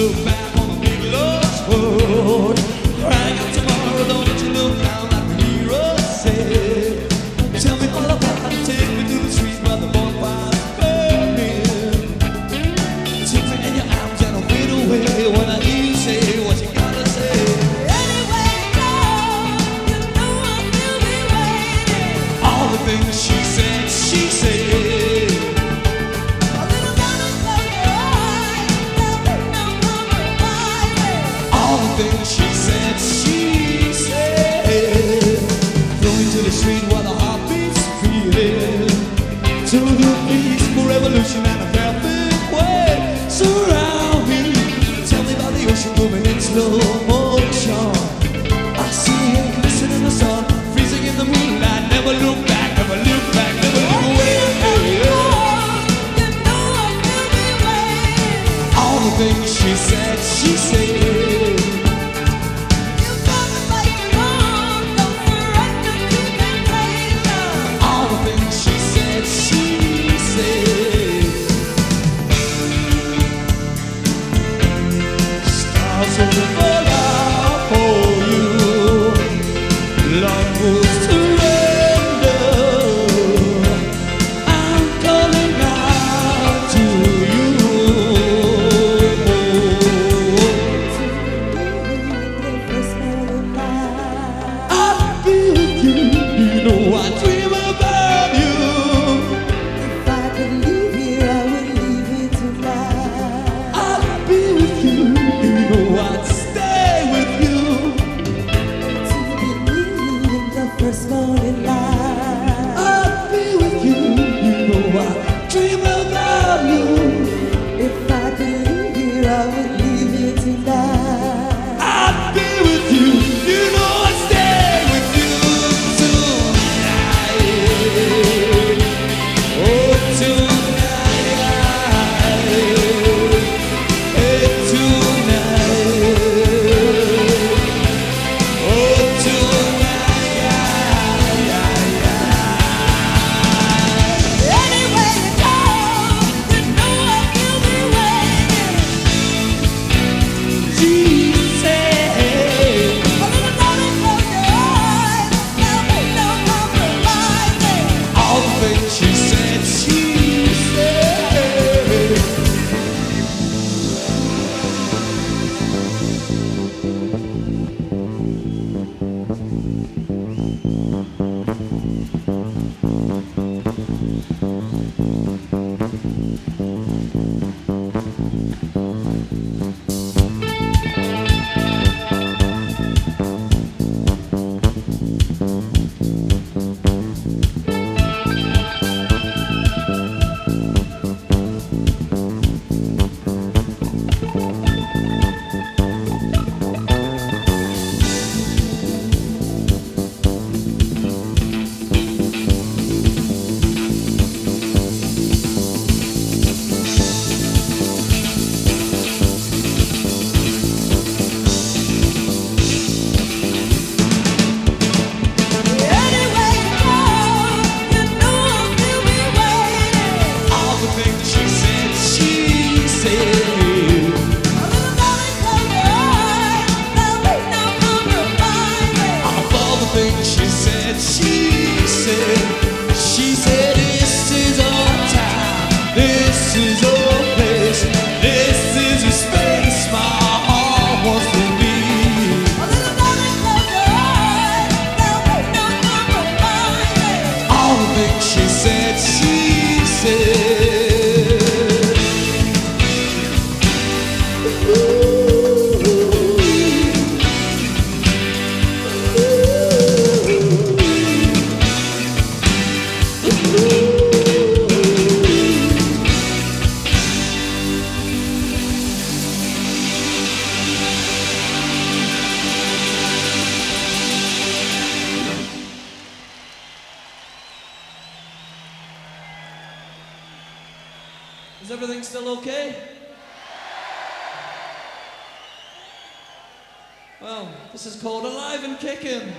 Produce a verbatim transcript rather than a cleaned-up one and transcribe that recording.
look back on the big lost road. Crying out tomorrow, don't you look down like the hero said. Tell me all about it, take me to the street where the bonfire's burning. Take me in your arms and I'll fade away when I hear you say what you gotta say. Anywhere you go, you know I'll still be waiting. All the things she said, she said. A little gonna close your eyes, there'll be no compromising. All the things she said, she said. Throw into the street while the heartbeat's beating. To the peaceful revolution and a perfect way. Surround me, tell me about the ocean moving in slow motion. I see it glistening in the sun, freezing in the moonlight. Never look back, never look back, never look away. You know I'll still be waiting. All the things she said, she said. You gotta fight your own, don't surrender to temptation. All the things she said, she said. Stars will fall out for you. Love will surrender. I'm calling out to you. I'll be with you. You know I dream about you. If I could leave here, I would leave here tonight. I'll be with you. You know I'd stay with you. To be in the first morning light. I'll be with you. You know I dream about you. If I could leave here, I would leave here tonight. I'll be with you. You know I'd stay with you tonight. Oh, tonight. Hey, tonight. Oh, tonight. Anywhere you go, you know I'll still be waiting. She said. A little gonna close your eyes, there'll be no compromising. All the things she said, she said. Anywhere you go, you know I'll still be waiting. All the things she said, she said. A little gonna close your eyes, there'll be no compromising. Of all the things she said, she said. She said, this is our time, this is our place, this is a space my heart wants to be. A little gonna close your eyes, there'll be no compromising. All the things she said, she said. Is everything still okay? Well, this is called Alive and Kicking.